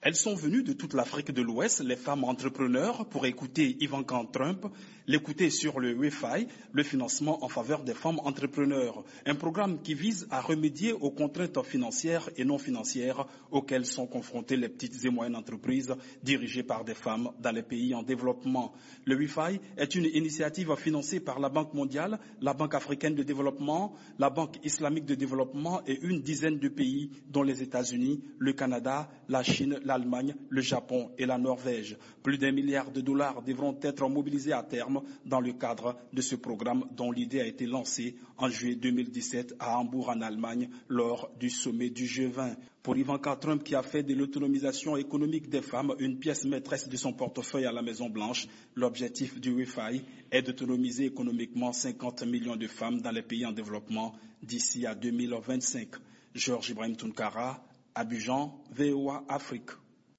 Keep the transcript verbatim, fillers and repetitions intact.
Elles sont venues de toute l'Afrique de l'Ouest, les femmes entrepreneurs, pour écouter Ivanka Trump, l'écouter sur le WIFI, le financement en faveur des femmes entrepreneurs. Un programme qui vise à remédier aux contraintes financières et non financières auxquelles sont confrontées les petites et moyennes entreprises dirigées par des femmes dans les pays en développement. Le WIFI est une initiative financée par la Banque mondiale, la Banque africaine de développement, la Banque islamique de développement et une dizaine de pays dont les États-Unis, le Canada, la Chine, l'Allemagne, le Japon et la Norvège. Plus d'un milliard de dollars devront être mobilisés à terme dans le cadre de ce programme dont l'idée a été lancée en juillet deux mille dix-sept à Hambourg en Allemagne lors du sommet du G vingt. Pour Ivanka Trump qui a fait de l'autonomisation économique des femmes une pièce maîtresse de son portefeuille à la Maison-Blanche, l'objectif du WIFI est d'autonomiser économiquement cinquante millions de femmes dans les pays en développement d'ici à deux mille vingt-cinq. Georges Ibrahim Tounkara, Abidjan, V O A Afrique.